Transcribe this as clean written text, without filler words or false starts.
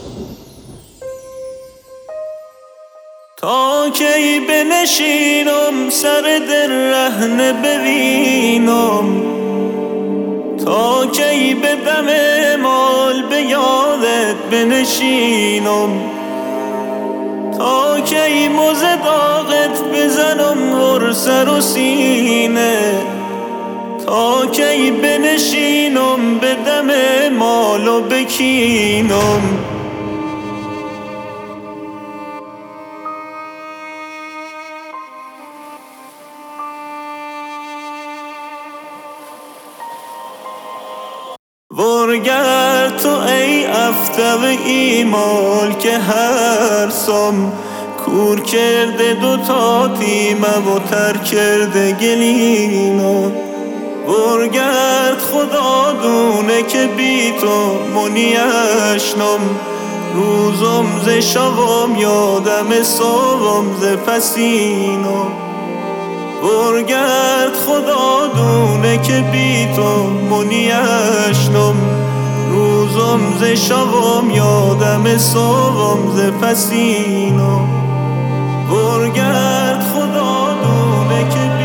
تا کی بنشینم سر دل رهنه ببینم، تا کی به دم مال به یادت بنشینم، تا کی موزه داغت بزنم ور سر و سینه، تا کی بنشینم به دم مال و بکینم. ورگرد تو ای افتو ایمال که هر سام کور کرده دوتا تیمه و تر کرده گلینا. ورگرد خدا دونه که بی تو منیشنم، روزم ز شوم یادم صبحم ز پسینا. ورگرد خدا دونه که بی تو منیشنم، روزم ز شوم یادم صبحم ز پسینا. ورگرد خدا دونه که